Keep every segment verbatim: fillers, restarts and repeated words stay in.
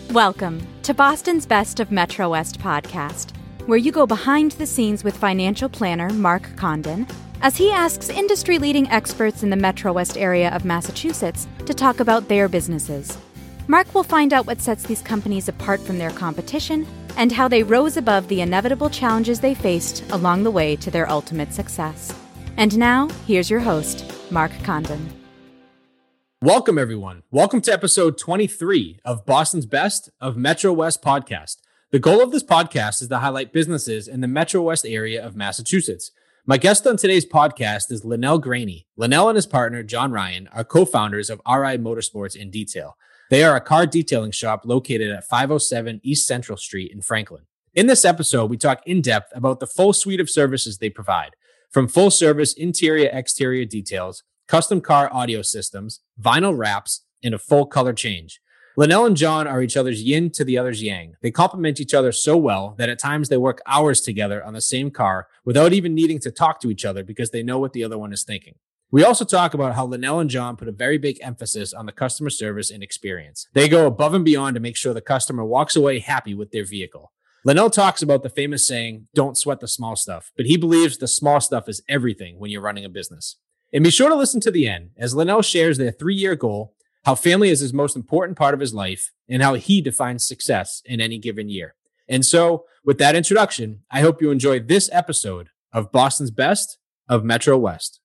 Welcome to Boston's Best of Metro West podcast, where you go behind the scenes with financial planner Mark Condon as he asks industry-leading experts in the Metro West area of Massachusetts to talk about their businesses. Mark will find out what sets these companies apart from their competition and how they rose above the inevitable challenges they faced along the way to their ultimate success. And now, here's your host, Mark Condon. Welcome, everyone. Welcome to episode twenty-three of Boston's Best of Metro West podcast. The goal of this podcast is to highlight businesses in the Metro West area of Massachusetts. My guest on today's podcast is Linnell Graney. Linnell and his partner, John Ryan, are co-founders of R I Motorsports in Detail. They are a car detailing shop located at five oh seven East Central Street in Franklin. In this episode, we talk in depth about the full suite of services they provide, from full service interior exterior details, custom car audio systems, vinyl wraps, and a full color change. Linnell and John are each other's yin to the other's yang. They complement each other so well that at times they work hours together on the same car without even needing to talk to each other because they know what the other one is thinking. We also talk about how Linnell and John put a very big emphasis on the customer service and experience. They go above and beyond to make sure the customer walks away happy with their vehicle. Linnell talks about the famous saying, "Don't sweat the small stuff," but he believes the small stuff is everything when you're running a business. And be sure to listen to the end as Linnell shares their three-year goal, how family is his most important part of his life, and how he defines success in any given year. And so, with that introduction, I hope you enjoy this episode of Boston's Best of Metro West.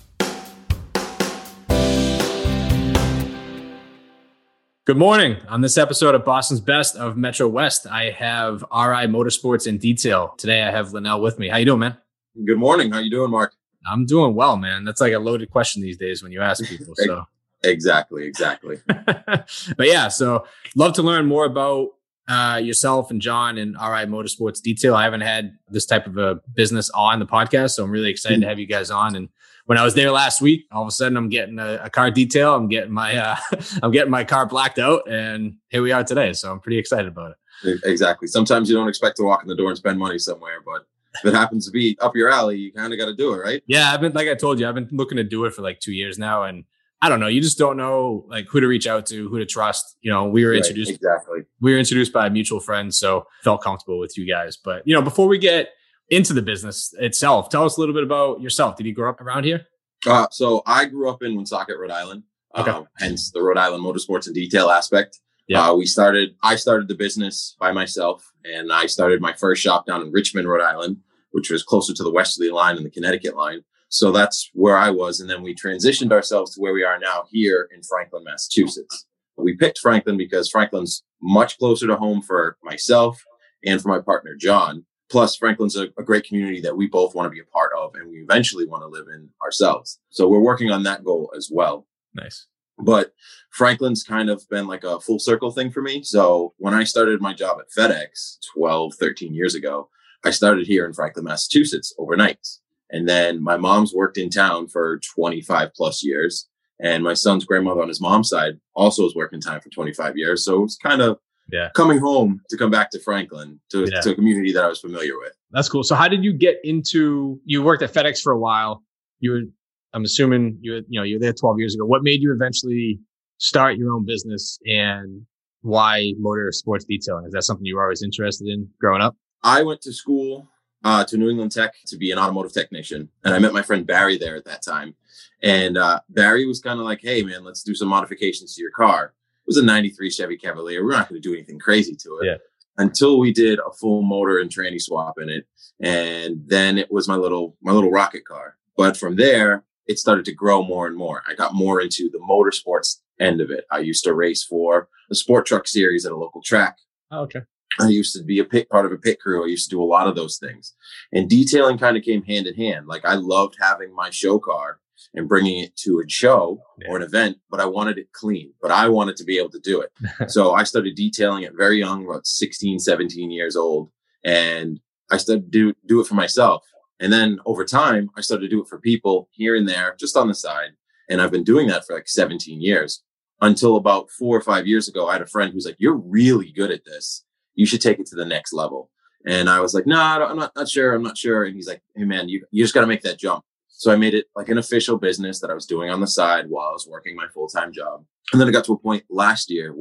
Good morning. On this episode of Boston's Best of Metro West, I have R I Motorsports in Detail. Today, I have Linnell with me. How you doing, man? Good morning. How you doing, Mark? I'm doing well, man. That's like a loaded question these days when you ask people. So exactly, exactly. But yeah, so love to learn more about uh, yourself and John and R I Motorsports Detail. I haven't had this type of a business on the podcast, so I'm really excited mm-hmm. to have you guys on. And when I was there last week, all of a sudden I'm getting a, a car detail. I'm getting my uh, I'm getting my car blacked out, and here we are today. So I'm pretty excited about it. Exactly. Sometimes you don't expect to walk in the door and spend money somewhere, but if it happens to be up your alley, you kind of got to do it, right? Yeah, I've been, like I told you, I've been looking to do it for like two years now. And I don't know, you just don't know like who to reach out to, who to trust. You know, we were right, introduced, exactly. We were introduced by a mutual friend, so felt comfortable with you guys. But, you know, before we get into the business itself, tell us a little bit about yourself. Did you grow up around here? Uh, so I grew up in Woonsocket, Rhode Island, okay. uh, hence the Rhode Island Motorsports in Detail aspect. Yeah. Uh, we started, I started the business by myself, and I started my first shop down in Richmond, Rhode Island, which was closer to the westerly line and the Connecticut line. So that's where I was. And then we transitioned ourselves to where we are now here in Franklin, Massachusetts. We picked Franklin because Franklin's much closer to home for myself and for my partner, John. Plus, Franklin's a, a great community that we both want to be a part of and we eventually want to live in ourselves. So we're working on that goal as well. Nice. But Franklin's kind of been like a full circle thing for me. So when I started my job at FedEx twelve, thirteen years ago, I started here in Franklin, Massachusetts overnight. And then my mom's worked in town for twenty-five plus years. And my son's grandmother on his mom's side also was working in town for twenty-five years. So it was kind of yeah. coming home to come back to Franklin, to, yeah. to a community that I was familiar with. That's cool. So how did you get into, you worked at FedEx for a while. You were, I'm assuming you were, you know, you were there twelve years ago. What made you eventually start your own business, and why motorsports detailing? Is that something you were always interested in growing up? I went to school uh, to New England Tech to be an automotive technician. And I met my friend Barry there at that time. And uh, Barry was kind of like, hey, man, let's do some modifications to your car. It was a ninety-three Chevy Cavalier. We're not going to do anything crazy to it. Yeah. Until we did a full motor and tranny swap in it. And then it was my little my little rocket car. But from there, it started to grow more and more. I got more into the motorsports end of it. I used to race for the sport truck series at a local track. Oh, okay. I used to be a pit part of a pit crew. I used to do a lot of those things, and detailing kind of came hand in hand. Like I loved having my show car and bringing it to a show yeah. or an event, but I wanted it clean, but I wanted to be able to do it. So I started detailing it very young, about sixteen, seventeen years old. And I started to do, do it for myself. And then over time, I started to do it for people here and there, just on the side. And I've been doing that for like seventeen years until about four or five years ago. I had a friend who's like, you're really good at this. You should take it to the next level. And I was like, no, nah, I'm not, not sure. I'm not sure. And he's like, hey man, you, you just got to make that jump. So I made it like an official business that I was doing on the side while I was working my full-time job. And then it got to a point last year where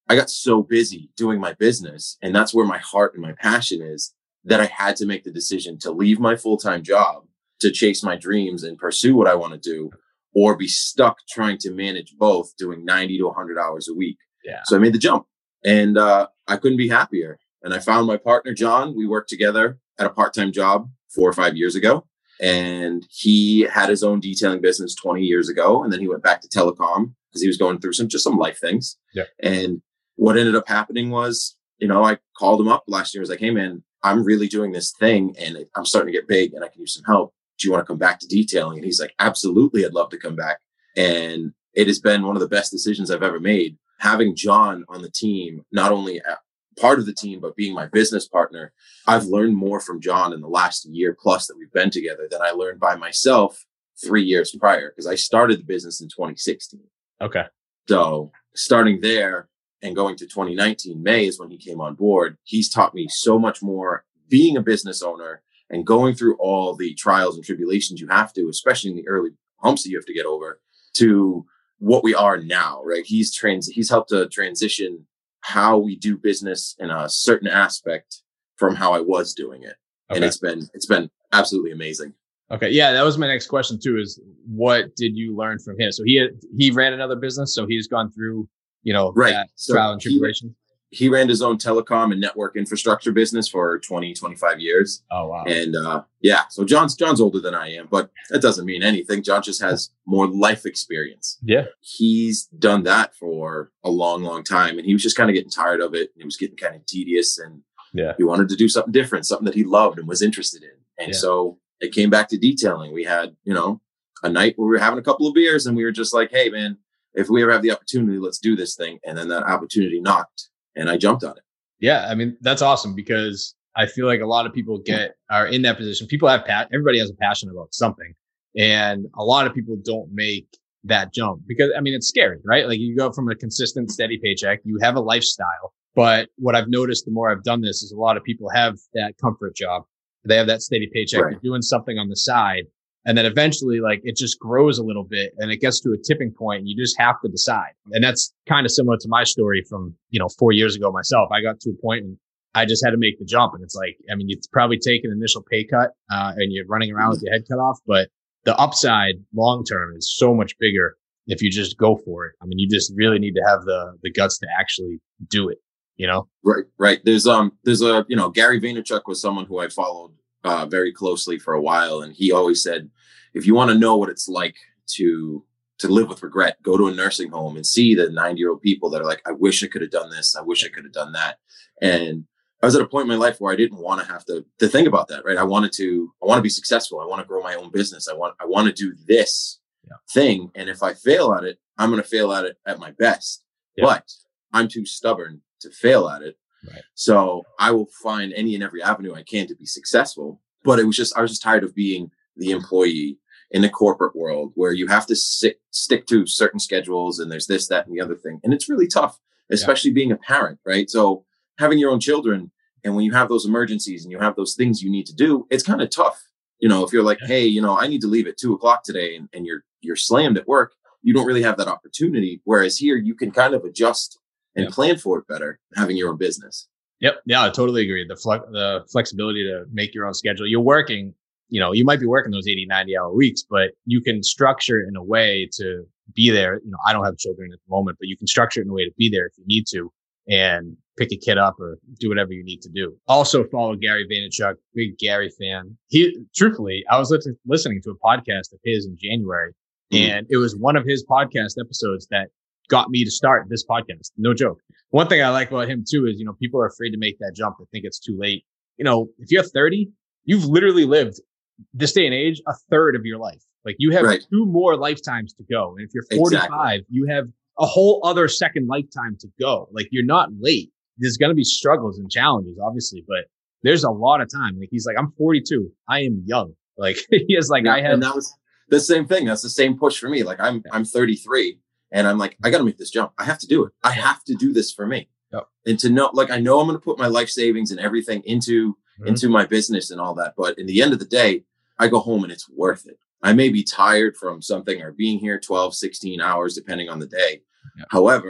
I got so busy doing my business, and that's where my heart and my passion is, that I had to make the decision to leave my full-time job to chase my dreams and pursue what I want to do, or be stuck trying to manage both, doing ninety to one hundred hours a week. Yeah. So I made the jump, and uh, I couldn't be happier. And I found my partner, John. We worked together at a part-time job four or five years ago. And he had his own detailing business twenty years ago. And then he went back to telecom because he was going through some, just some life things. Yeah. And what ended up happening was, you know, I called him up last year. I was like, hey man, I'm really doing this thing and I'm starting to get big and I can use some help. Do you want to come back to detailing? And he's like, absolutely. I'd love to come back. And it has been one of the best decisions I've ever made. Having John on the team, not only part of the team, but being my business partner, I've learned more from John in the last year plus that we've been together than I learned by myself three years prior, because I started the business in twenty sixteen. Okay. So starting there and going to twenty nineteen, May is when he came on board. He's taught me so much more being a business owner and going through all the trials and tribulations you have to, especially in the early humps that you have to get over, to what we are now, right? He's trans, he's helped to transition how we do business in a certain aspect from how I was doing it. Okay. And it's been, it's been absolutely amazing. Okay. Yeah. That was my next question too, is what did you learn from him? So he, had, he ran another business. So he's gone through, you know, right. that so trial and tribulation. He, he ran his own telecom and network infrastructure business for twenty, twenty-five years. Oh, wow. And, uh, yeah, so John's, John's older than I am, but that doesn't mean anything. John just has more life experience. Yeah. He's done that for a long, long time. And he was just kind of getting tired of it. And it was getting kind of tedious, and yeah, he wanted to do something different, something that he loved and was interested in. And yeah. so it came back to detailing. We had, you know, a night where we were having a couple of beers and we were just like, hey man, if we ever have the opportunity, let's do this thing. And then that opportunity knocked and I jumped on it. Yeah. I mean, that's awesome, because I feel like a lot of people get, are in that position. People have, pa- everybody has a passion about something. And a lot of people don't make that jump because, I mean, it's scary, right? Like you go from a consistent, steady paycheck, you have a lifestyle. But what I've noticed the more I've done this is a lot of people have that comfort job. They have that steady paycheck, right. They're doing something on the side. And then eventually, like, it just grows a little bit and it gets to a tipping point and you just have to decide. And that's kind of similar to my story from, you know, four years ago myself. I got to a point and I just had to make the jump. And it's like, I mean, you probably take an initial pay cut, uh, and you're running around with your head cut off, but the upside long term is so much bigger if you just go for it. I mean, you just really need to have the, the guts to actually do it, you know? Right, right. There's, um, there's a, you know, Gary Vaynerchuk was someone who I followed Uh, very closely for a while. And he always said, if you want to know what it's like to, to live with regret, go to a nursing home and see the ninety year old people that are like, I wish I could have done this. I wish I could have done that. And I was at a point in my life where I didn't want to have to, to think about that. Right. I wanted to, I want to be successful. I want to grow my own business. I want, I want to do this yeah. thing. And if I fail at it, I'm going to fail at it at my best, yeah. but I'm too stubborn to fail at it. Right. So I will find any and every avenue I can to be successful. But it was just, I was just tired of being the employee in the corporate world where you have to sit, stick to certain schedules and there's this, that, and the other thing. And it's really tough, especially yeah. being a parent, right? So having your own children, and when you have those emergencies and you have those things you need to do, it's kind of tough. You know, if you're like, yeah. hey, you know, I need to leave at two o'clock today and, and you're, you're slammed at work, you don't really have that opportunity. Whereas here you can kind of adjust and yeah. plan for it better, having your own business. Yep. Yeah, I totally agree. The flex, the flexibility to make your own schedule. You're working, you know, you might be working those eighty, ninety hour weeks, but you can structure it in a way to be there. You know, I don't have children at the moment, but you can structure it in a way to be there if you need to and pick a kid up or do whatever you need to do. Also follow Gary Vaynerchuk, big Gary fan. He, truthfully, I was li- listening to a podcast of his in January mm. and it was one of his podcast episodes that got me to start this podcast. No joke. One thing I like about him too is, you know, people are afraid to make that jump. They think it's too late. You know, if you're thirty, you've literally lived this day and age, a third of your life. Like you have right. two more lifetimes to go. And if you're forty-five, exactly. you have a whole other second lifetime to go. Like you're not late. There's going to be struggles and challenges, obviously, but there's a lot of time. Like he's like, I'm forty-two. I am young. Like he is like, yeah, I have. And that was the same thing. That's the same push for me. Like I'm, I'm thirty-three. And I'm like, I got to make this jump. I have to do it. I have to do this for me. Yep. And to know, like, I know I'm going to put my life savings and everything into, mm-hmm. into my business and all that. But in the end of the day, I go home and it's worth it. I may be tired from something or being here twelve, sixteen hours, depending on the day. Yep. However,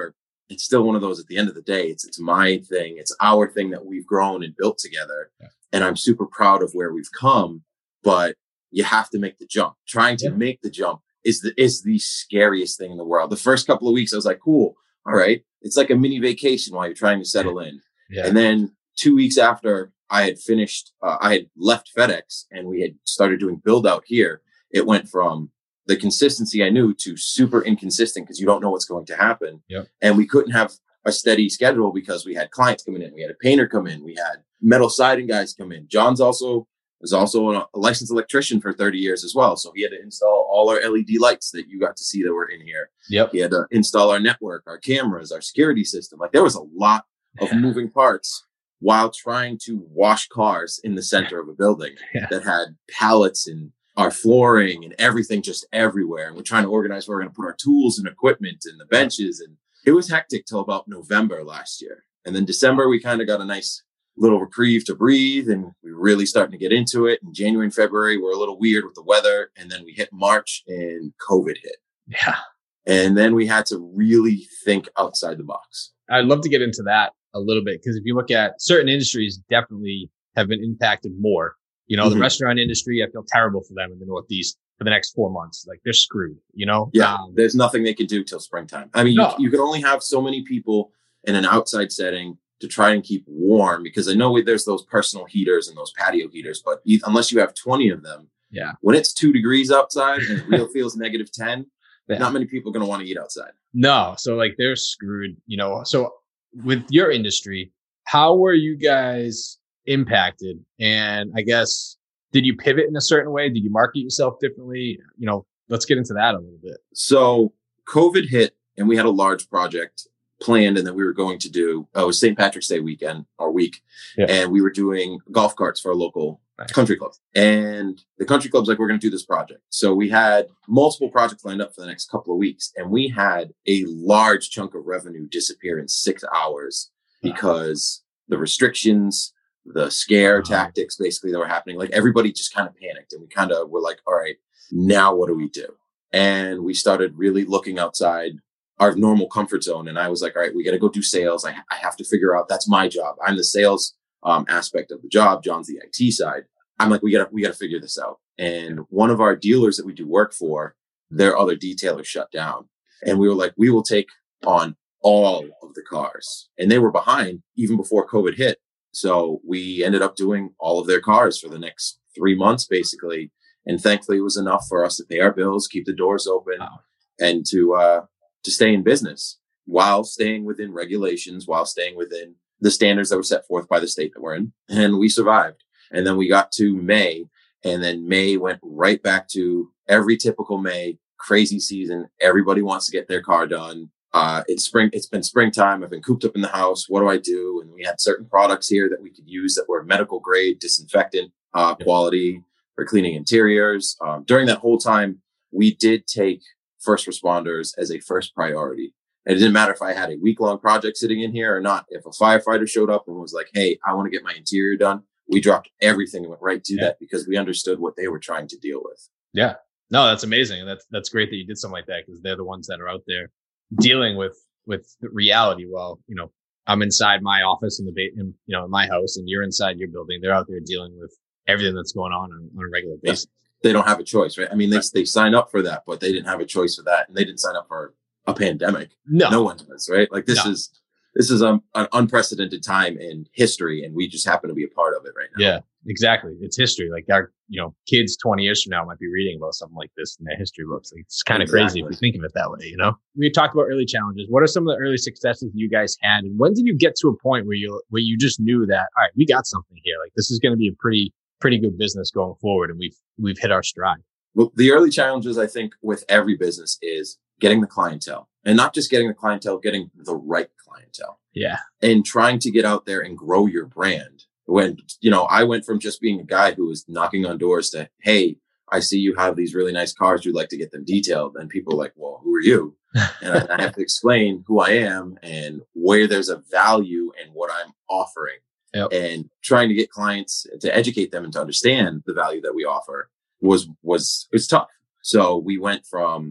it's still one of those at the end of the day, it's, it's my thing. It's our thing that we've grown and built together. Yeah. And I'm super proud of where we've come, but you have to make the jump. Trying to yeah. make the jump is the, is the scariest thing in the world. The first couple of weeks, I was like, cool. All right. It's like a mini vacation while you're trying to settle in. Yeah. And then two weeks after I had finished, uh, I had left FedEx and we had started doing build out here. It went from the consistency I knew to super inconsistent because you don't know what's going to happen. Yep. And we couldn't have a steady schedule because we had clients coming in. We had a painter come in. We had metal siding guys come in. John's also was also a licensed electrician for thirty years as well. So he had to install all our L E D lights that you got to see that were in here. Yep. He had to install our network, our cameras, our security system. Like there was a lot of yeah. moving parts while trying to wash cars in the center of a building yeah. that had pallets and our flooring and everything just everywhere. And we're trying to organize where we're going to put our tools and equipment and the benches. And it was hectic till about November last year. And then December, we kind of got a nice little reprieve to breathe. And we were really starting to get into it. In January and February, we're a little weird with the weather. And then we hit March and COVID hit. Yeah. And then we had to really think outside the box. I'd love to get into that a little bit, because if you look at certain industries, definitely have been impacted more. You know, mm-hmm. the restaurant industry, I feel terrible for them in the Northeast for the next four months. Like they're screwed, you know? Yeah. Um, there's nothing they can do till springtime. I mean, no. you, you can only have so many people in an outside setting to try and keep warm, because I know there's those personal heaters and those patio heaters, but you, unless you have twenty of them, yeah, when it's two degrees outside and it real feels negative ten, yeah. not many people are going to want to eat outside. No. So like they're screwed, you know? So with your industry, how were you guys impacted? And I guess, did you pivot in a certain way? Did you market yourself differently? You know, let's get into that a little bit. So COVID hit and we had a large project planned and that we were going to do. Oh, it was Saint Patrick's Day weekend or week. Yeah. And we were doing golf carts for a local nice. country club. And the country club's like, we're going to do this project. So we had multiple projects lined up for the next couple of weeks. And we had a large chunk of revenue disappear in six hours wow. because the restrictions, the scare wow. tactics basically that were happening, like everybody just kind of panicked. And we kind of were like, all right, now what do we do? And we started really looking outside our normal comfort zone. And I was like, all right, we got to go do sales. I, I have to figure out, that's my job. I'm the sales um, aspect of the job. John's the I T side. I'm like, we got to, we got to figure this out. And one of our dealers that we do work for, their other detailer shut down. And we were like, we will take on all of the cars. And they were behind even before COVID hit. So we ended up doing all of their cars for the next three months, basically. And thankfully it was enough for us to pay our bills, keep the doors open wow. and to, uh, to stay in business while staying within regulations, while staying within the standards that were set forth by the state that we're in. And we survived. And then we got to May, and then May went right back to every typical May, crazy season. Everybody wants to get their car done. Uh, it's spring. It's been springtime. I've been cooped up in the house. What do I do? And we had certain products here that we could use that were medical grade disinfectant uh, quality for cleaning interiors. Um, during that whole time, we did take first responders as a first priority. And it didn't matter if I had a week long project sitting in here or not. If a firefighter showed up and was like, hey, I want to get my interior done, we dropped everything and went right to yeah. that because we understood what they were trying to deal with. Yeah. No, that's amazing. And that's, that's great that you did something like that, because they're the ones that are out there dealing with, with the reality. Well, you know, I'm inside my office in the, ba- in, you know, in my house, and you're inside your building. They're out there dealing with everything that's going on on, on a regular basis. Yeah. They don't have a choice, right? I mean, they, they sign up for that, but they didn't have a choice for that. And they didn't sign up for a pandemic. No, no one does, right? Like this no. is, this is um, an unprecedented time in history, and we just happen to be a part of it right now. Yeah, exactly. It's history. Like our, you know, kids twenty years from now might be reading about something like this in their history books. Like, it's kind of exactly. crazy if you think of it that way, you know? We talked about early challenges. What are some of the early successes you guys had? And when did you get to a point where you, where you just knew that, all right, we got something here. Like this is going to be a pretty, pretty good business going forward, and we've, we've hit our stride. Well, the early challenges, I think, with every business is getting the clientele, and not just getting the clientele, getting the right clientele. Yeah. And trying to get out there and grow your brand. When, you know, I went from just being a guy who was knocking on doors to, hey, I see you have these really nice cars. You'd like to get them detailed. And people are like, well, who are you? And I, I have to explain who I am and where there's a value in what I'm offering. Yep. And trying to get clients to educate them and to understand the value that we offer was, was, it was tough. So we went from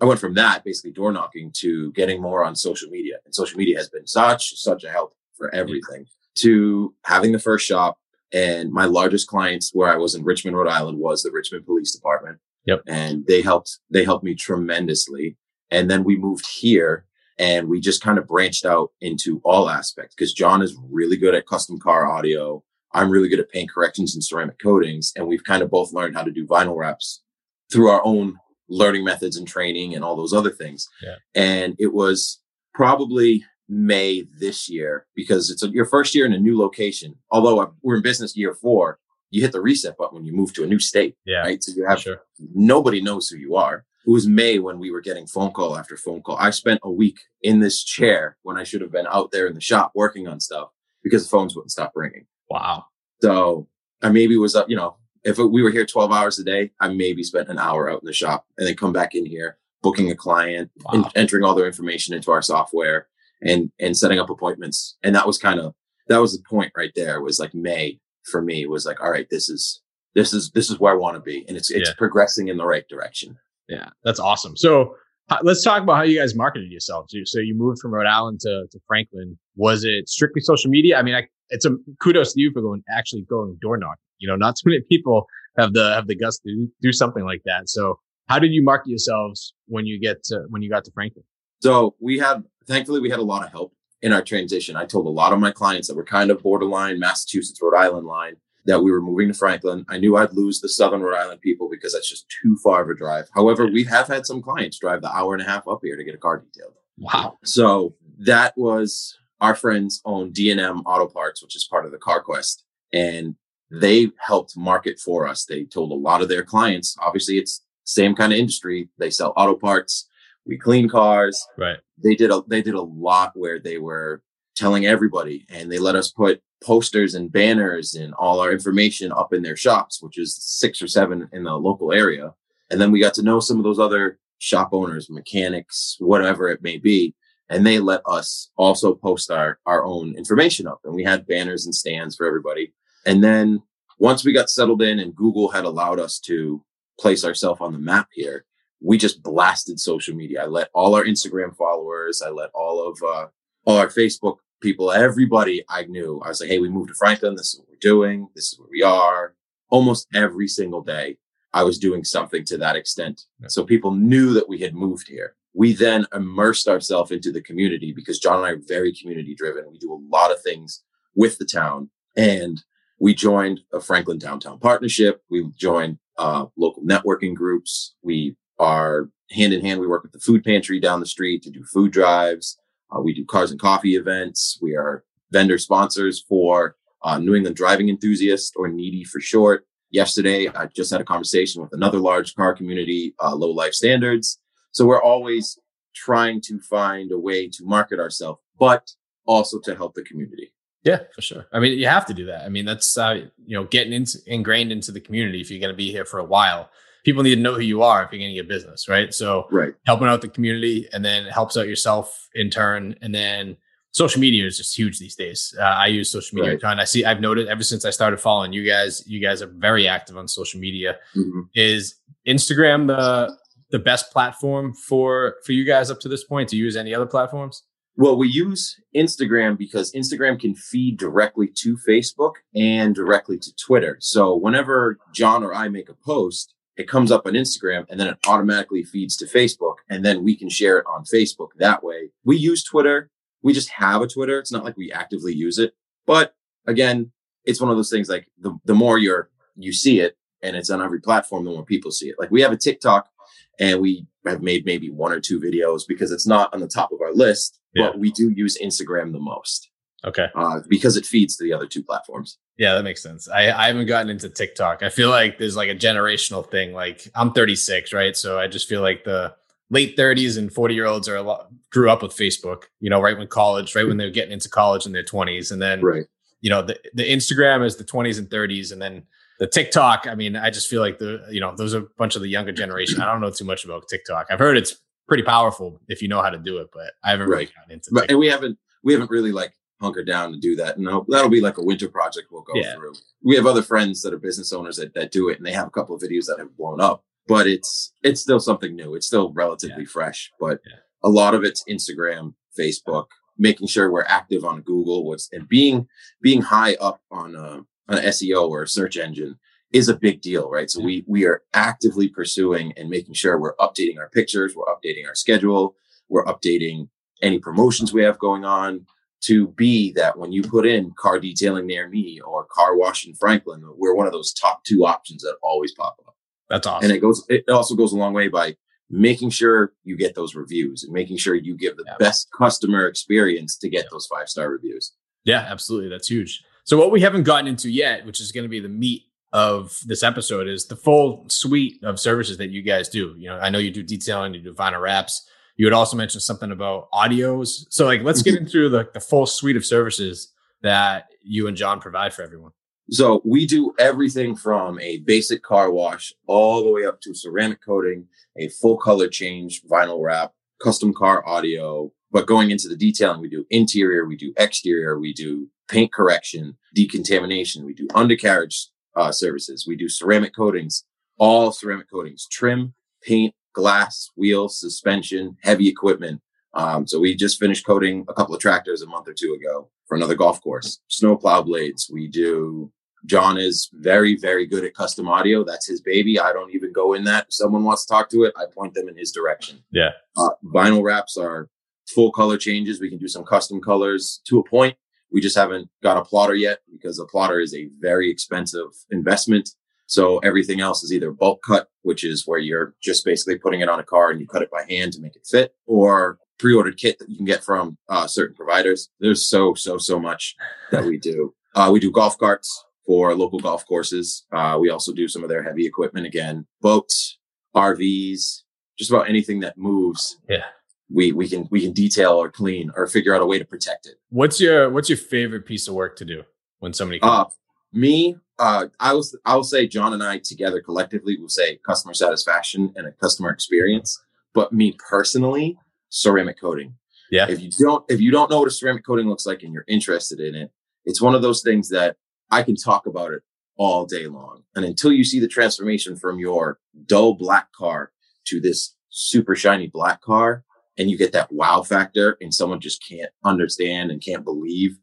I went from that, basically door knocking, to getting more on social media. And social media has been such, such a help for everything, to having the first shop. And my largest clients where I was in Richmond, Rhode Island, was the Richmond Police Department. Yep. And they helped, they helped me tremendously. And then we moved here and we just kind of branched out into all aspects, because John is really good at custom car audio. I'm really good at paint corrections and ceramic coatings. And we've kind of both learned how to do vinyl wraps through our own learning methods and training and all those other things. Yeah. And it was probably May this year, because it's a, your first year in a new location. Although we're in business year four, you hit the reset button when you move to a new state. Yeah. Right. So you have, sure. nobody knows who you are. It was May when we were getting phone call after phone call. I spent a week in this chair when I should have been out there in the shop working on stuff, because the phones wouldn't stop ringing. Wow. So I maybe was up, you know, if we were here twelve hours a day, I maybe spent an hour out in the shop and then come back in here, booking a client, wow. and entering all their information into our software and, and setting up appointments. And that was kind of, that was the point right there. Was like May for me was like, all right, this is, this is, this is where I want to be. And it's, it's yeah. progressing in the right direction. Yeah, that's awesome. So uh, let's talk about how you guys marketed yourselves. So you moved from Rhode Island to, to Franklin. Was it strictly social media? I mean, I, it's a kudos to you for going, actually going door knocking. You know, not too many people have the, have the guts to do something like that. So how did you market yourselves when you get to, when you got to Franklin? So we had, thankfully we had a lot of help in our transition. I told a lot of my clients that were kind of borderline Massachusetts, Rhode Island line, that we were moving to Franklin. I knew I'd lose the Southern Rhode Island people because that's just too far of a drive. However, we have had some clients drive the hour and a half up here to get a car detailed. Wow. So that was, our friends own D and M Auto Parts, which is part of the CarQuest. And they helped market for us. They told a lot of their clients, obviously it's same kind of industry. They sell auto parts. We clean cars. Right. They did a, they did a lot where they were telling everybody, and they let us put posters and banners and all our information up in their shops, which is six or seven in the local area. And then we got to know some of those other shop owners, mechanics, whatever it may be. And they let us also post our, our own information up. And we had banners and stands for everybody. And then once we got settled in and Google had allowed us to place ourselves on the map here, we just blasted social media. I let all our Instagram followers, I let all of, uh, all our Facebook people, everybody I knew. I was like, hey, we moved to Franklin. This is what we're doing. This is where we are. Almost every single day, I was doing something to that extent. So people knew that we had moved here. We then immersed ourselves into the community, because John and I are very community driven. We do a lot of things with the town, and we joined a Franklin Downtown Partnership. We joined uh, local networking groups. We are hand in hand. We work with the food pantry down the street to do food drives. Uh, we do cars and coffee events. We are vendor sponsors for uh, New England Driving Enthusiasts, or NEEDY for short. Yesterday, I just had a conversation with another large car community, uh, Low Life Standards. So we're always trying to find a way to market ourselves, but also to help the community. Yeah, for sure. I mean, you have to do that. I mean, that's, uh, you know, getting into, ingrained into the community. If you're going to be here for a while, people need to know who you are if you're going to get business, right? So right. helping out the community, and then it helps out yourself in turn. And then social media is just huge these days. Uh, I use social media right. a ton. I see, I've noted ever since I started following you guys, you guys are very active on social media. Mm-hmm. Is Instagram the the best platform for, for you guys up to this point? To use any other platforms? Well, we use Instagram because Instagram can feed directly to Facebook and directly to Twitter. So whenever John or I make a post, it comes up on Instagram, and then it automatically feeds to Facebook, and then we can share it on Facebook that way. We use Twitter. We just have a Twitter. It's not like we actively use it. But again, it's one of those things, like the, the more you're, you see it and it's on every platform, the more people see it. Like we have a TikTok, and we have made maybe one or two videos because it's not on the top of our list, yeah. but we do use Instagram the most. Okay. Uh, because it feeds to the other two platforms. Yeah, that makes sense. I, I haven't gotten into TikTok. I feel like there's like a generational thing. Like I'm thirty-six, right? So I just feel like the late thirties and forty year olds are a lot, grew up with Facebook, you know, right when college, right when they're getting into college in their twenties. And then, right. you know, the, the Instagram is the twenties and thirties. And then the TikTok, I mean, I just feel like the, you know, those are a bunch of the younger generation. I don't know too much about TikTok. I've heard it's pretty powerful if you know how to do it, but I haven't really right. gotten into it. And we haven't, we haven't really like hunkered down to do that. No, that'll be like a winter project we'll go yeah. through. We have other friends that are business owners that, that do it, and they have a couple of videos that have blown up. but it's it's still something new. It's still relatively yeah. fresh, but yeah. a lot of it's Instagram, Facebook, making sure we're active on Google, what's and being being high up on a, an S E O or a search engine is a big deal, right? So yeah. we we are actively pursuing and making sure we're updating our pictures, we're updating our schedule, we're updating any promotions we have going on, to be that when you put in car detailing near me or car wash in Franklin, we're one of those top two options that always pop up. That's awesome. And it goes, it also goes a long way by making sure you get those reviews and making sure you give the yeah. best customer experience to get yeah. those five-star reviews. Yeah, absolutely. That's huge. So what we haven't gotten into yet, which is going to be the meat of this episode, is the full suite of services that you guys do. You know, I know you do detailing, you do vinyl wraps. You had also mentioned something about audios. So like, let's get into the, the full suite of services that you and John provide for everyone. So we do everything from a basic car wash all the way up to ceramic coating, a full color change, vinyl wrap, custom car audio. But going into the detailing, we do interior, we do exterior, we do paint correction, decontamination, we do undercarriage uh, services, we do ceramic coatings, all ceramic coatings, trim, paint, glass, wheels, suspension, heavy equipment. Um, so we just finished coating a couple of tractors a month or two ago for another golf course. Snow plow blades. We do. John is very, very good at custom audio. That's his baby. I don't even go in that. If someone wants to talk to it, I point them in his direction. Yeah. Uh, vinyl wraps are full color changes. We can do some custom colors to a point. We just haven't got a plotter yet because a plotter is a very expensive investment. So everything else is either bulk cut, which is where you're just basically putting it on a car and you cut it by hand to make it fit, or pre-ordered kit that you can get from uh, certain providers. There's so, so, so much that we do. Uh, we do golf carts for local golf courses. Uh, we also do some of their heavy equipment again, boats, R Vs, just about anything that moves. Yeah. We, we can, we can detail or clean or figure out a way to protect it. What's your, what's your favorite piece of work to do when somebody comes? Uh, me, uh, I was, I will say John and I together collectively will say customer satisfaction and a customer experience. But me personally, ceramic coating. Yeah. If you don't, if you don't know what a ceramic coating looks like and you're interested in it, it's one of those things that I can talk about it all day long. And until you see the transformation from your dull black car to this super shiny black car, and you get that wow factor, and someone just can't understand and can't believe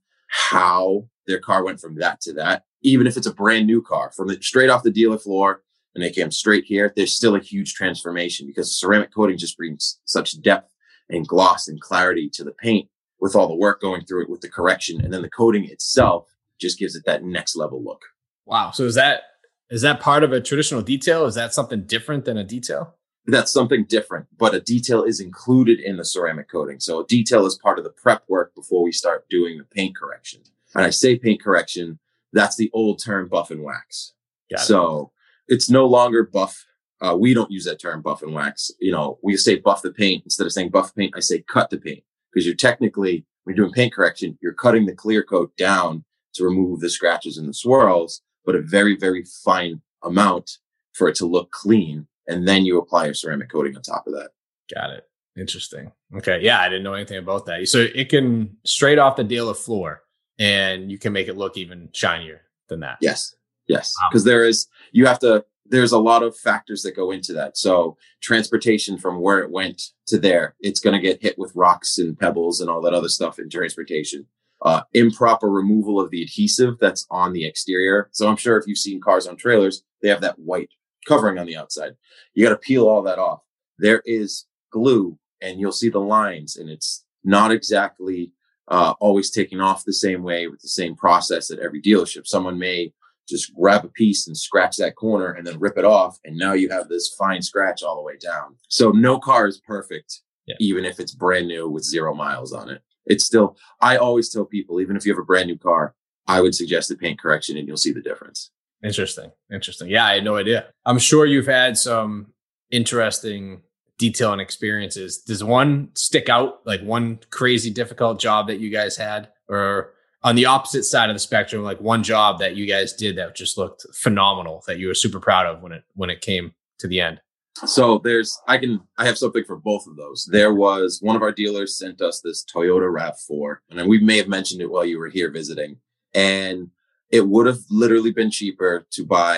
how their car went from that to that, even if it's a brand new car from the straight off the dealer floor and they came straight here, there's still a huge transformation because the ceramic coating just brings such depth and gloss and clarity to the paint with all the work going through it with the correction. And then the coating itself just gives it that next level look. Wow. So is that, is that part of a traditional detail? Is that something different than a detail? That's something different, but a detail is included in the ceramic coating. So a detail is part of the prep work before we start doing the paint correction. And I say paint correction, that's the old term buff and wax. Got so it. It's no longer buff. Uh, we don't use that term buff and wax. You know, we say buff the paint. Instead of saying buff paint, I say cut the paint, because you're technically, when you're doing paint correction, you're cutting the clear coat down to remove the scratches and the swirls, but a very, very fine amount for it to look clean. And then you apply your ceramic coating on top of that. Got it. Interesting. Okay. Yeah. I didn't know anything about that. So it can straight off the dealer floor and you can make it look even shinier than that. Yes. Yes. Because wow. there is, you have to, there's a lot of factors that go into that. So transportation from where it went to there, it's going to get hit with rocks and pebbles and all that other stuff in transportation. Uh, improper removal of the adhesive that's on the exterior. So I'm sure if you've seen cars on trailers, they have that white covering on the outside. You got to peel all that off. There is glue and you'll see the lines, and it's not exactly uh, always taken off the same way with the same process at every dealership. Someone may just grab a piece and scratch that corner and then rip it off. And now you have this fine scratch all the way down. So no car is perfect, yeah. even if it's brand new with zero miles on it. It's still, I always tell people, even if you have a brand new car, I would suggest the paint correction and you'll see the difference. Interesting. Interesting. Yeah, I had no idea. I'm sure you've had some interesting detailing experiences. Does one stick out, like one crazy difficult job that you guys had, or on the opposite side of the spectrum, like one job that you guys did that just looked phenomenal that you were super proud of when it, when it came to the end? So there's, I can, I have something for both of those. There was one of our dealers sent us this Toyota RAV four, and we may have mentioned it while you were here visiting, and it would have literally been cheaper to buy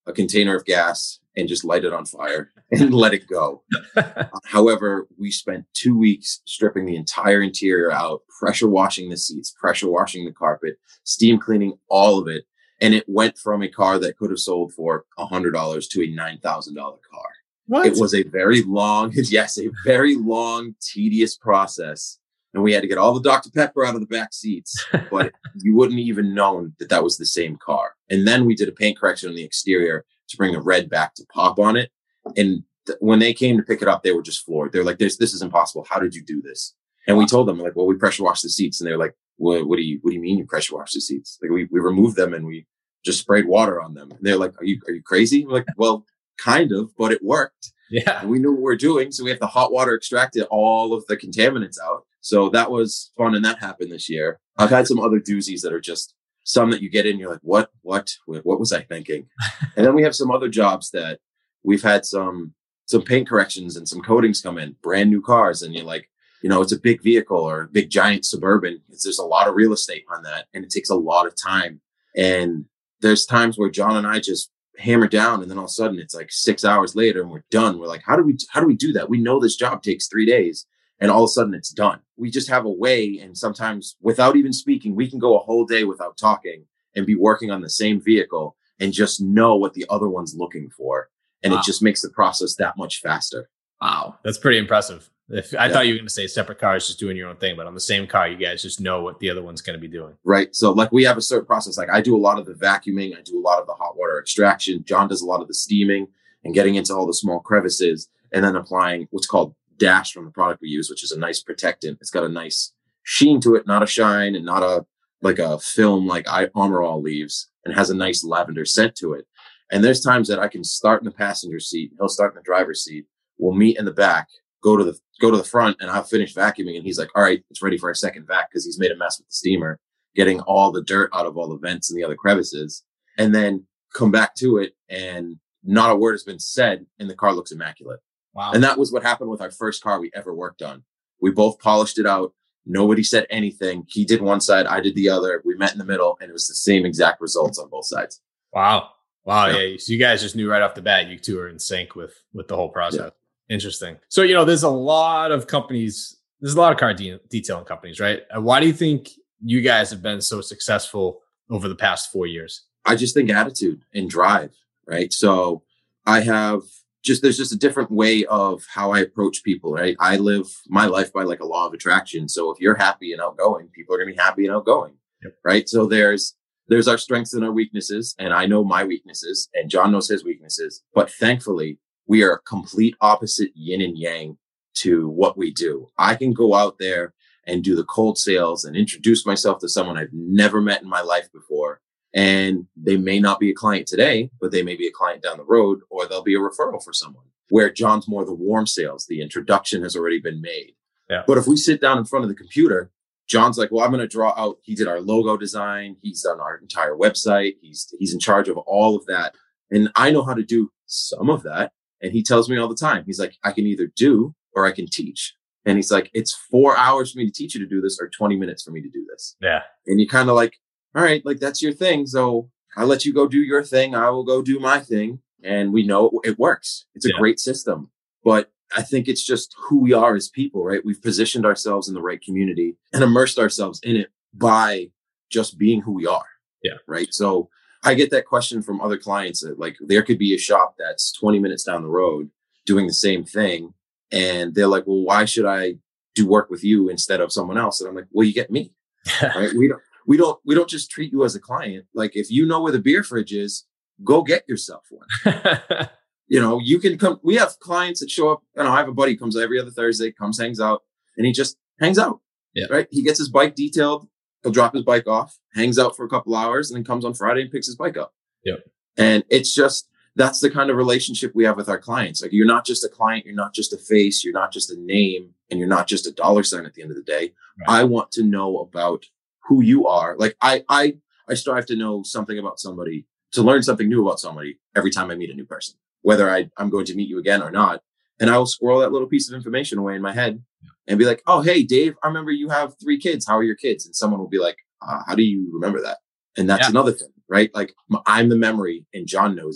a container of gas and just light it on fire and let it go. Uh, however, we spent two weeks stripping the entire interior out, pressure washing the seats, pressure washing the carpet, steam cleaning all of it. And it went from a car that could have sold for one hundred dollars to a nine thousand dollars car. What? It was a very long, yes, a very long, tedious process. And we had to get all the Doctor Pepper out of the back seats, but you wouldn't even known that that was the same car. And then we did a paint correction on the exterior to bring the red back to pop on it. And th- when they came to pick it up, they were just floored. They're like, this, this is impossible. How did you do this? And we told them, like, well, we pressure washed the seats. And they're like, what, what do you, what do you mean you pressure washed the seats? Like, we, we removed them and we just sprayed water on them. And they're like, are you, are you crazy? We're like, well, kind of, but it worked. Yeah. And we knew what we were doing. So we have the hot water extracted all of the contaminants out. So that was fun. And that happened this year. I've had some other doozies that are just some that you get in, you're like, what, what, what was I thinking? And then we have some other jobs that we've had some, some paint corrections and some coatings come in, brand new cars. And you're like, you know, it's a big vehicle or a big giant Suburban. It's, there's a lot of real estate on that and it takes a lot of time. And there's times where John and I just hammer down and then all of a sudden it's like six hours later and we're done. We're like, how do we, how do we do that? We know this job takes three days and all of a sudden it's done. We just have a way. And sometimes without even speaking, we can go a whole day without talking and be working on the same vehicle and just know what the other one's looking for. And wow. It just makes the process that much faster. Wow. That's pretty impressive. If I yeah. thought you were going to say separate cars, just doing your own thing, but on the same car, you guys just know what the other one's going to be doing. Right. So like we have a certain process. Like I do a lot of the vacuuming. I do a lot of the hot water extraction. John does a lot of the steaming and getting into all the small crevices and then applying what's called Dash from the product we use, which is a nice protectant. It's got a nice sheen to it, not a shine and not a like a film like I Armor All leaves, and has a nice lavender scent to it. And there's times that I can start in the passenger seat. He'll start in the driver's seat. We'll meet in the back, go to the go to the front, and I'll finish vacuuming. And he's like, all right, it's ready for our second vac because he's made a mess with the steamer, getting all the dirt out of all the vents and the other crevices, and then come back to it. And not a word has been said and the car looks immaculate. Wow. And that was what happened with our first car we ever worked on. We both polished it out. Nobody said anything. He did one side, I did the other. We met in the middle and it was the same exact results on both sides. Wow. Wow. Yeah. yeah. So you guys just knew right off the bat, you two are in sync with, with the whole process. Yeah. Interesting. So, you know, there's a lot of companies, there's a lot of car de- detailing companies, right? Why do you think you guys have been so successful over the past four years? I just think attitude and drive, right? So I have just, there's just a different way of how I approach people, right? I live my life by like a law of attraction. So if you're happy and outgoing, people are going to be happy and outgoing, yep. right? So there's, there's our strengths and our weaknesses. And I know my weaknesses and John knows his weaknesses, but thankfully we are a complete opposite yin and yang to what we do. I can go out there and do the cold sales and introduce myself to someone I've never met in my life before. And they may not be a client today, but they may be a client down the road, or they'll be a referral for someone. Where John's more the warm sales. The introduction has already been made. Yeah. But if we sit down in front of the computer, John's like, well, I'm going to draw out. He did our logo design. He's done our entire website. He's, he's in charge of all of that. And I know how to do some of that. And he tells me all the time, he's like, I can either do or I can teach. And he's like, it's four hours for me to teach you to do this or twenty minutes for me to do this. Yeah. And you kind of like, all right, like that's your thing. So I'll let you go do your thing. I will go do my thing. And we know it works. It's a yeah. great system. But I think it's just who we are as people, right? We've positioned ourselves in the right community and immersed ourselves in it by just being who we are. Yeah. Right. So I get that question from other clients that like there could be a shop that's twenty minutes down the road doing the same thing. And they're like, well, why should I do work with you instead of someone else? And I'm like, well, you get me. Right. We don't. We don't, we don't just treat you as a client. Like if you know where the beer fridge is, go get yourself one. You know, you can come, we have clients that show up. You know, I have a buddy who comes every other Thursday, comes, hangs out, and he just hangs out. Yeah. Right. He gets his bike detailed. He'll drop his bike off, hangs out for a couple hours, and then comes on Friday and picks his bike up. Yep. And it's just, that's the kind of relationship we have with our clients. Like you're not just a client. You're not just a face. You're not just a name, and you're not just a dollar sign at the end of the day. Right. I want to know about who you are. Like I, I, I strive to know something about somebody, to learn something new about somebody every time I meet a new person, whether I, I'm going to meet you again or not. And I will squirrel that little piece of information away in my head and be like, oh, hey, Dave, I remember you have three kids. How are your kids? And someone will be like, uh, how do you remember that? And that's yeah. another thing, right? Like I'm the memory and John knows it.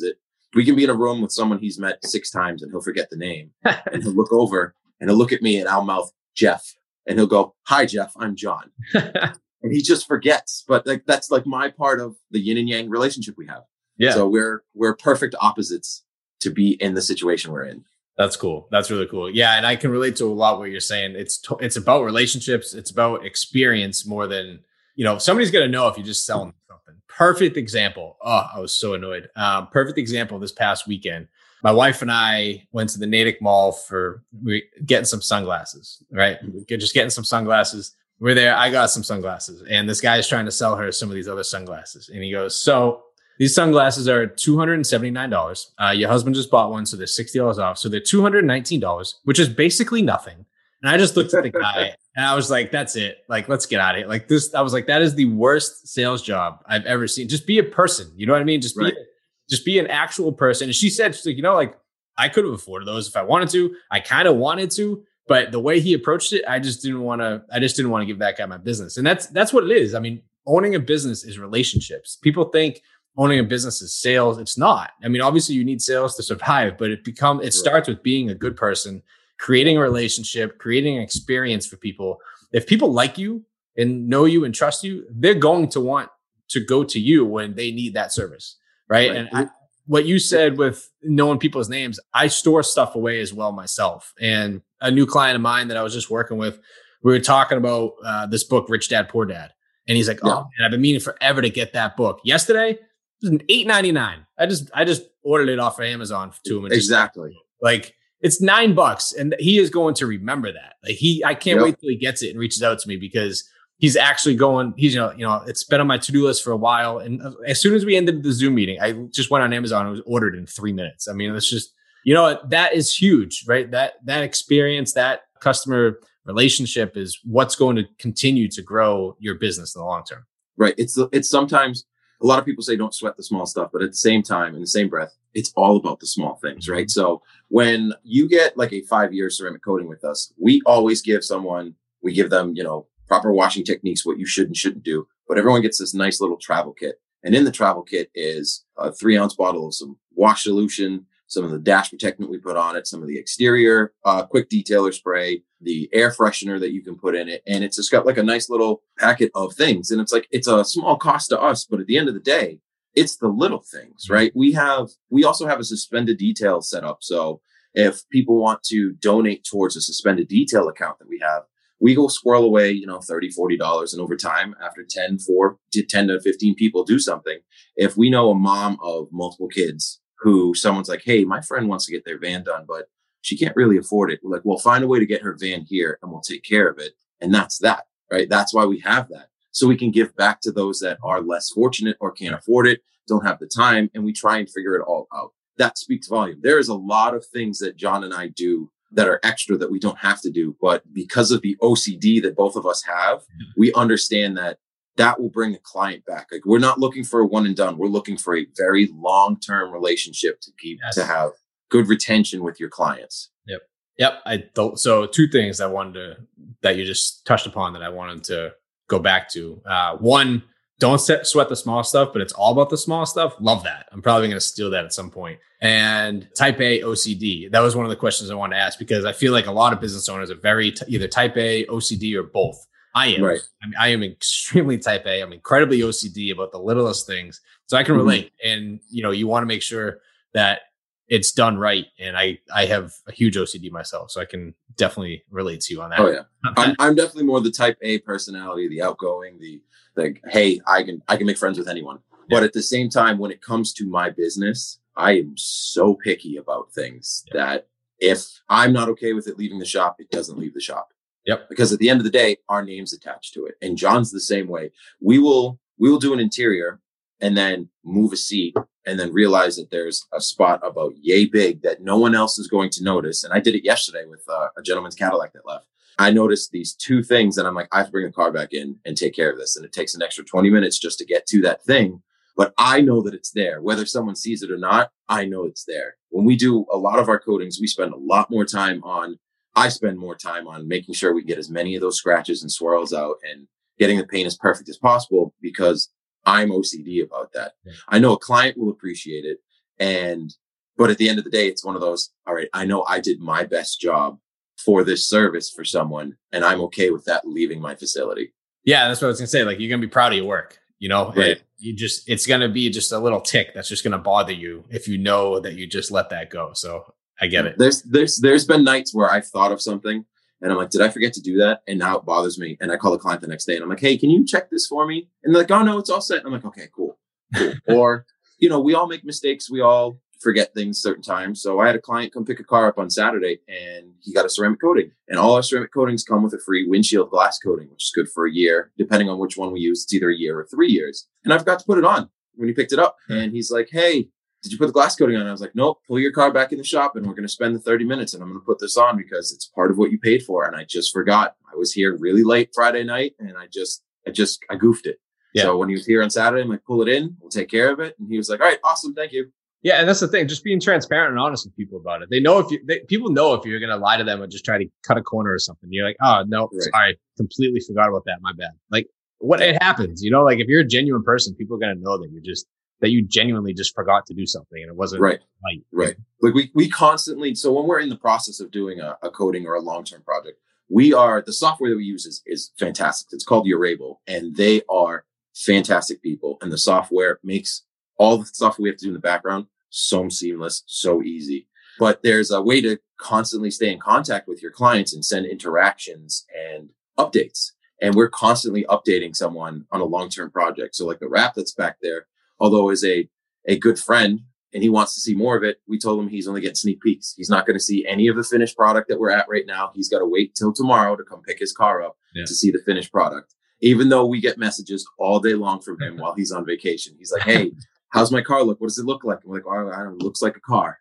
We can be in a room with someone he's met six times and he'll forget the name and he'll look over and he'll look at me and I'll mouth Jeff and he'll go, "Hi, Jeff, I'm John." And he just forgets. But like, that's like my part of the yin and yang relationship we have. Yeah. So we're, we're perfect opposites to be in the situation we're in. That's cool. That's really cool. Yeah. And I can relate to a lot what you're saying. It's, t- it's about relationships. It's about experience more than, you know, somebody's going to know if you just sell them something. Perfect example. Oh, I was so annoyed. Um, perfect example this past weekend. My wife and I went to the Natick Mall for we getting some sunglasses, right? We're just getting some sunglasses. We're there. I got some sunglasses and this guy is trying to sell her some of these other sunglasses. And he goes, "So these sunglasses are two hundred seventy-nine dollars. Uh, your husband just bought one, so they're sixty dollars off. So they're two hundred nineteen dollars, which is basically nothing." And I just looked at the guy and I was like, "That's it. Like, let's get out of here." Like this, I was like, that is the worst sales job I've ever seen. Just be a person. You know what I mean? Just be, right. just be an actual person. And she said, she's like, "You know, like I could have afforded those if I wanted to. I kind of wanted to, but the way he approached it, I just didn't want to, I just didn't want to give that guy my business." And that's, that's what it is. I mean, owning a business is relationships. People think owning a business is sales. It's not. I mean, obviously you need sales to survive, but it become, it starts with being a good person, creating a relationship, creating an experience for people. If people like you and know you and trust you, they're going to want to go to you when they need that service. Right. right. And I, what you said with knowing people's names, I store stuff away as well myself. And a new client of mine that I was just working with, we were talking about uh, this book, Rich Dad, Poor Dad. And he's like, "Oh, yeah. man, I've been meaning forever to get that book." Yesterday, it was eight ninety-nine. I just, I just ordered it off of Amazon to him. And exactly. Just, like, it's nine bucks. And he is going to remember that. Like he, I can't yep. wait till he gets it and reaches out to me because he's actually going, he's, you know, you know, it's been on my to-do list for a while. And as soon as we ended the Zoom meeting, I just went on Amazon and it was ordered in three minutes. I mean, it's just, you know, that is huge, right? That, that experience, that customer relationship is what's going to continue to grow your business in the long term. Right. It's, it's sometimes a lot of people say don't sweat the small stuff, but at the same time, in the same breath, it's all about the small things, right? So when you get like a five year ceramic coating with us, we always give someone, we give them, you know, proper washing techniques, what you should and shouldn't do, but everyone gets this nice little travel kit. And in the travel kit is a three ounce bottle of some wash solution, some of the dash protectant we put on it, some of the exterior uh, quick detailer spray, the air freshener that you can put in it. And it's just got like a nice little packet of things. And it's like, it's a small cost to us, but at the end of the day, it's the little things, right? We have, we also have a suspended detail set up. So if people want to donate towards a suspended detail account that we have, we go squirrel away, you know, thirty dollars, forty dollars. And over time, after ten, four to ten to fifteen people do something, if we know a mom of multiple kids who someone's like, "Hey, my friend wants to get their van done, but she can't really afford it." We're like, "Well, find a way to get her van here and we'll take care of it." And that's that, right? That's why we have that. So we can give back to those that are less fortunate or can't afford it, don't have the time, and we try and figure it all out. That speaks volume. There is a lot of things that John and I do that are extra that we don't have to do. But because of the O C D that both of us have, we understand that that will bring the client back. Like we're not looking for a one and done. We're looking for a very long-term relationship to keep, yes. to have good retention with your clients. Yep. Yep. I th- so two things I wanted to, that you just touched upon that I wanted to go back to. Uh, one, don't set, sweat the small stuff, but it's all about the small stuff. Love that. I'm probably going to steal that at some point. And type A O C D. That was one of the questions I wanted to ask because I feel like a lot of business owners are very t- either type A, O C D, or both. I am. Right. I mean, I am extremely type A. I'm incredibly O C D about the littlest things. So I can relate. Mm-hmm. And, you know, you want to make sure that it's done right. And I, I have a huge O C D myself, so I can definitely relate to you on that. Oh yeah. I'm, I'm definitely more the type A personality, the outgoing, the, the, hey, I can, I can make friends with anyone. Yeah. But at the same time, when it comes to my business, I am so picky about things yeah. that if I'm not okay with it leaving the shop, it doesn't leave the shop. Yep. Because at the end of the day, our name's attached to it. And John's the same way. We will, we will do an interior and then move a seat and then realize that there's a spot about yay big that no one else is going to notice. And I did it yesterday with uh, a gentleman's Cadillac that left. I noticed these two things and I'm like, I have to bring the car back in and take care of this. And it takes an extra twenty minutes just to get to that thing. But I know that it's there. Whether someone sees it or not, I know it's there. When we do a lot of our coatings, we spend a lot more time on, I spend more time on making sure we get as many of those scratches and swirls out and getting the paint as perfect as possible because I'm O C D about that. Yeah. I know a client will appreciate it. And, but at the end of the day, it's one of those, all right, I know I did my best job for this service for someone, and I'm okay with that leaving my facility. Yeah, that's what I was gonna say. Like, you're gonna be proud of your work, you know, right. And you just, it's gonna be just a little tick that's just gonna bother you if you know that you just let that go. So I get it. There's, there's, there's been nights where I've thought of something and I'm like, did I forget to do that? And now it bothers me. And I call the client the next day and I'm like, hey, can you check this for me? And they're like, oh no, it's all set. And I'm like, okay, cool. cool. Or, you know, we all make mistakes. We all forget things certain times. So I had a client come pick a car up on Saturday and he got a ceramic coating, and all our ceramic coatings come with a free windshield glass coating, which is good for a year. Depending on which one we use, it's either a year or three years. And I forgot to put it on when he picked it up. And he's like, hey, did you put the glass coating on? I was like, nope, pull your car back in the shop and we're going to spend the thirty minutes and I'm going to put this on because it's part of what you paid for. And I just forgot. I was here really late Friday night and I just, I just, I goofed it. Yeah. So when he was here on Saturday, I'm like, pull it in, we'll take care of it. And he was like, all right, awesome. Thank you. Yeah. And that's the thing, just being transparent and honest with people about it. They know if you, they, people know if you're going to lie to them and just try to cut a corner or something. You're like, oh no, right. sorry, completely forgot about that. My bad. Like what it happens, you know, like if you're a genuine person, people are going to know that you're just, that you genuinely just forgot to do something and it wasn't right. Like, right. Like we, we constantly, so when we're in the process of doing a, a coding or a long-term project, we are, the software that we use is, is fantastic. It's called Urable, and they are fantastic people. And the software makes all the stuff we have to do in the background so seamless, so easy. But there's a way to constantly stay in contact with your clients and send interactions and updates. And we're constantly updating someone on a long-term project. So like the wrap that's back there, although is a, a good friend and he wants to see more of it, we told him he's only getting sneak peeks. He's not going to see any of the finished product that we're at right now. He's got to wait till tomorrow to come pick his car up yeah. to see the finished product. Even though we get messages all day long from him while he's on vacation. He's like, hey, how's my car look? What does it look like? And we're like, oh, I don't know, it looks like a car.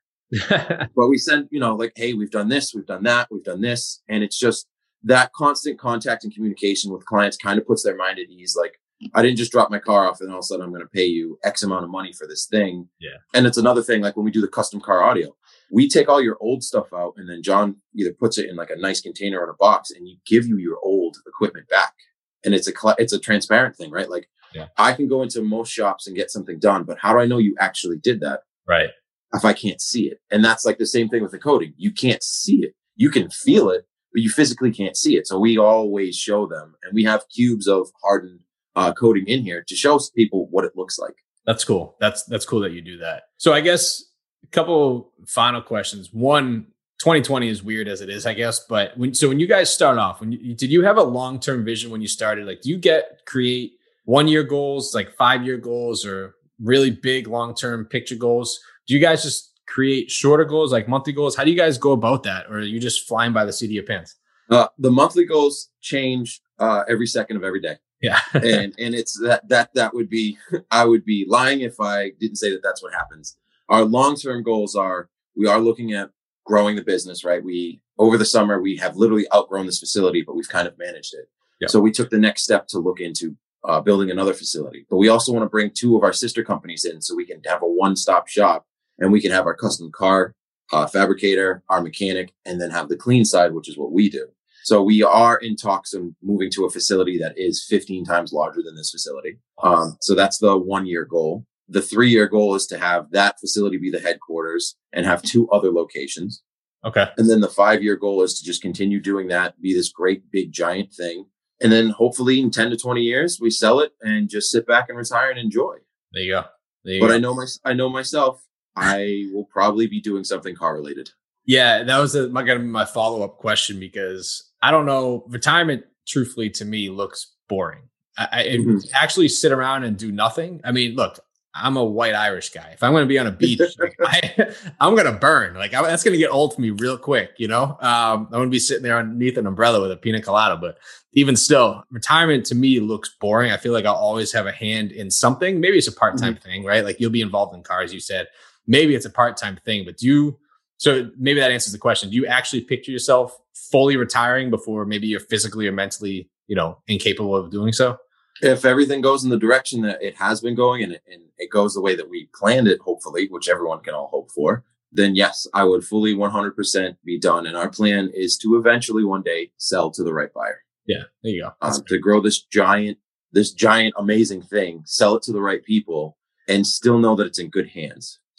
But we send, you know, like, hey, we've done this, we've done that, we've done this. And it's just that constant contact and communication with clients kind of puts their mind at ease. Like, I didn't just drop my car off and all of a sudden I'm going to pay you X amount of money for this thing. Yeah. And it's another thing, like when we do the custom car audio, we take all your old stuff out and then John either puts it in like a nice container or a box and you give you your old equipment back. And it's a, it's a transparent thing, right? Like yeah. I can go into most shops and get something done, but how do I know you actually did that? Right. If I can't see it. And that's like the same thing with the coding. You can't see it. You can feel it, but you physically can't see it. So we always show them, and we have cubes of hardened Uh, coding in here to show people what it looks like. That's cool. That's that's cool that you do that. So I guess a couple final questions. One, twenty twenty is weird as it is, I guess. But when so when you guys start off, when you, did you have a long term vision when you started? Like, do you get create one year goals, like five year goals, or really big long term picture goals? Do you guys just create shorter goals, like monthly goals? How do you guys go about that, or are you just flying by the seat of your pants? Uh, the monthly goals change uh, every second of every day. Yeah. and and it's that, that, that would be, I would be lying if I didn't say that that's what happens. Our long-term goals are, we are looking at growing the business, right? We, over the summer, we have literally outgrown this facility, but we've kind of managed it. Yeah. So we took the next step to look into uh, building another facility, but we also want to bring two of our sister companies in so we can have a one-stop shop and we can have our custom car uh, fabricator, our mechanic, and then have the clean side, which is what we do. So we are in talks of moving to a facility that is fifteen times larger than this facility. Um, so that's the one year goal. The three year goal is to have that facility be the headquarters and have two other locations. Okay. And then the five year goal is to just continue doing that, be this great, big, giant thing. And then hopefully in ten to twenty years, we sell it and just sit back and retire and enjoy. There you go. There you but go. I know my, I know myself, I will probably be doing something car related. Yeah, that was going to be my follow up question, because I don't know, retirement, truthfully, to me, looks boring. I, mm-hmm. actually sit around and do nothing. I mean, look, I'm a white Irish guy. If I'm going to be on a beach, like, I, I'm going to burn. Like I, that's going to get old for me real quick. You know, um, I'm going to be sitting there underneath an umbrella with a pina colada. But even still, retirement to me looks boring. I feel like I'll always have a hand in something. Maybe it's a part-time mm-hmm. thing, right? Like you'll be involved in cars, you said. Maybe it's a part-time thing, but do you? So maybe that answers the question. Do you actually picture yourself fully retiring before maybe you're physically or mentally, you know, incapable of doing so? If everything goes in the direction that it has been going and it, and it goes the way that we planned it, hopefully, which everyone can all hope for, then yes, I would fully one hundred percent be done. And our plan is to eventually one day sell to the right buyer. Yeah, there you go. Um, to grow this giant, this giant, amazing thing, sell it to the right people and still know that it's in good hands.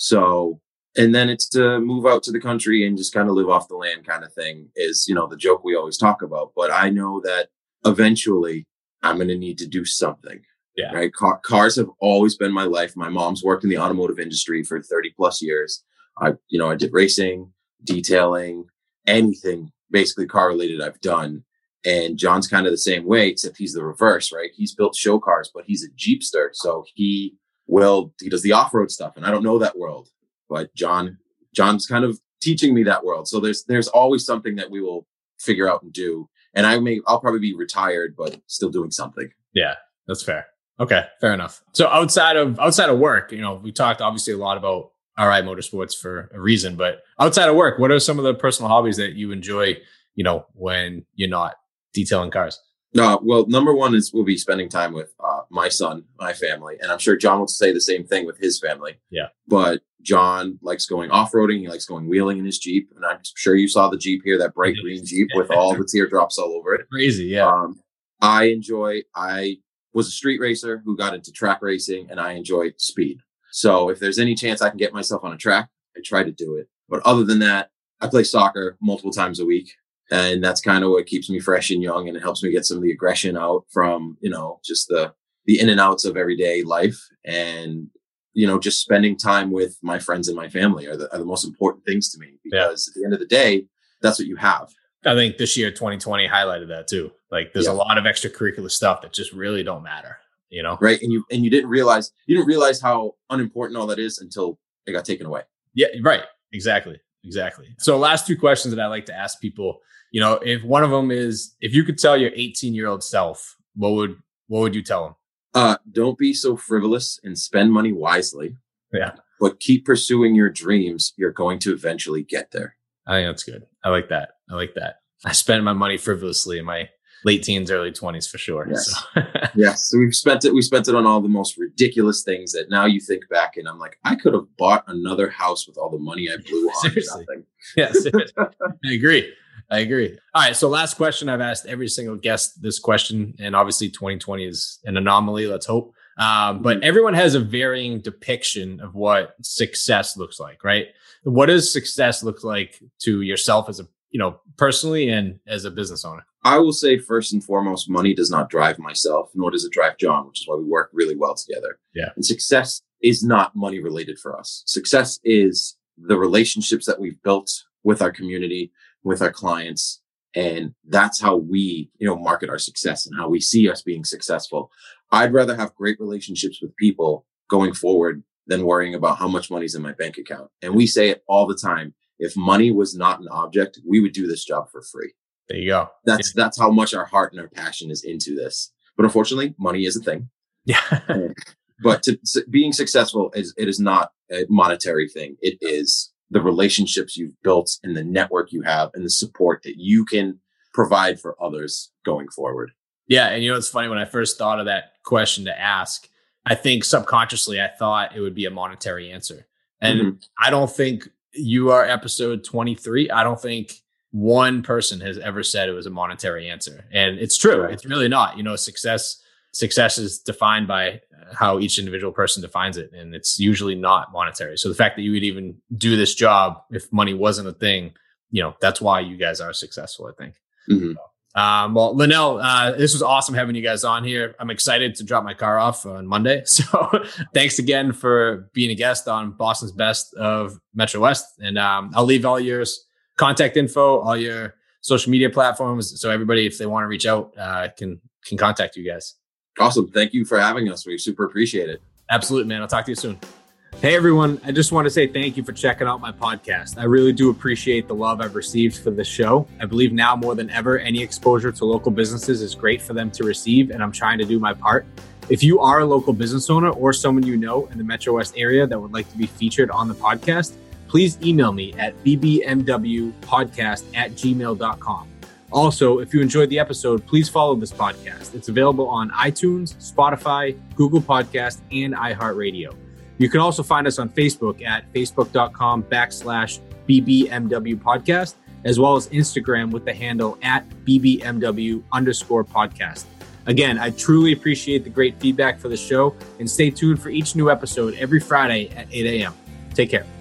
So, and then it's to move out to the country and just kind of live off the land kind of thing is, you know, the joke we always talk about. But I know that eventually I'm going to need to do something. Yeah. Right. Car- cars have always been my life. My mom's worked in the automotive industry for thirty plus years. I, you know, I did racing, detailing, anything basically car related I've done. And John's kind of the same way, except he's the reverse, right? He's built show cars, but he's a Jeepster. So he will, he does the off-road stuff. And I don't know that world, but John, John's kind of teaching me that world. So there's, there's always something that we will figure out and do. And I may, I'll probably be retired, but still doing something. Yeah, that's fair. Okay, fair enough. So outside of, outside of work, you know, we talked obviously a lot about R I Motorsports for a reason, but outside of work, what are some of the personal hobbies that you enjoy, you know, when you're not detailing cars? No, well, number one is we'll be spending time with uh, my son, my family, and I'm sure John will say the same thing with his family. Yeah. But John likes going off-roading. He likes going wheeling in his Jeep, and I'm sure you saw the Jeep here, that bright green Jeep with all the teardrops all over it. Crazy, yeah. Um, I enjoy. I was a street racer who got into track racing, and I enjoy speed. So if there's any chance I can get myself on a track, I try to do it. But other than that, I play soccer multiple times a week. And that's kind of what keeps me fresh and young. And it helps me get some of the aggression out from, you know, just the, the in and outs of everyday life. And, you know, just spending time with my friends and my family are the, are the most important things to me, because yeah. at the end of the day, that's what you have. I think this year, twenty twenty highlighted that too. Like there's yeah. a lot of extracurricular stuff that just really don't matter, you know? Right. And you, and you didn't realize, you didn't realize how unimportant all that is until it got taken away. Yeah. Right. Exactly. Exactly. So last two questions that I like to ask people, you know, if one of them is, if you could tell your eighteen year old self, what would, what would you tell him? Uh, don't be so frivolous and spend money wisely. Yeah. But keep pursuing your dreams. You're going to eventually get there. I think that's good. I like that. I like that. I spend my money frivolously in my late teens, early twenties for sure. Yes. So. yes. So we've spent it. We spent it on all the most ridiculous things that now you think back and I'm like, I could have bought another house with all the money I blew on seriously. nothing. Yeah, seriously. I agree. I agree. All right. So last question. I've asked every single guest this question, and obviously twenty twenty is an anomaly. Let's hope. Um, but everyone has a varying depiction of what success looks like, right? What does success look like to yourself as a, you know, personally and as a business owner? I will say first and foremost, money does not drive myself, nor does it drive John, which is why we work really well together. Yeah. And success is not money related for us. Success is the relationships that we've built with our community, with our clients. And that's how we, you know, market our success and how we see us being successful. I'd rather have great relationships with people going forward than worrying about how much money's in my bank account. And we say it all the time. If money was not an object, we would do this job for free. There you go. That's yeah. that's how much our heart and our passion is into this. But unfortunately, money is a thing. Yeah. But to, to, being successful is it is not a monetary thing. It is the relationships you've built and the network you have and the support that you can provide for others going forward. Yeah. And you know, it's funny, when I first thought of that question to ask, I think subconsciously I thought it would be a monetary answer. And mm-hmm. I don't think you are episode twenty-three. I don't think one person has ever said it was a monetary answer. And it's true. Right. It's really not. You know, success, success is defined by how each individual person defines it. And it's usually not monetary. So the fact that you would even do this job, if money wasn't a thing, you know, that's why you guys are successful, I think. Mm-hmm. So, um, well, Linnell, uh, this was awesome having you guys on here. I'm excited to drop my car off on Monday. So thanks again for being a guest on Boston's Best of Metro West. And um, I'll leave all your contact info, all your social media platforms. So everybody, if they want to reach out, uh, can, can contact you guys. Awesome. Thank you for having us. We super appreciate it. Absolutely, man. I'll talk to you soon. Hey, everyone. I just want to say thank you for checking out my podcast. I really do appreciate the love I've received for the show. I believe now more than ever, any exposure to local businesses is great for them to receive, and I'm trying to do my part. If you are a local business owner or someone you know in the Metro West area that would like to be featured on the podcast, please email me at b b m w podcast at gmail dot com. Also, if you enjoyed the episode, please follow this podcast. It's available on iTunes, Spotify, Google Podcast, and iHeartRadio. You can also find us on Facebook at facebook.com backslash BBMW podcast, as well as Instagram with the handle at BBMW underscore podcast. Again, I truly appreciate the great feedback for the show, and stay tuned for each new episode every Friday at eight a.m. Take care.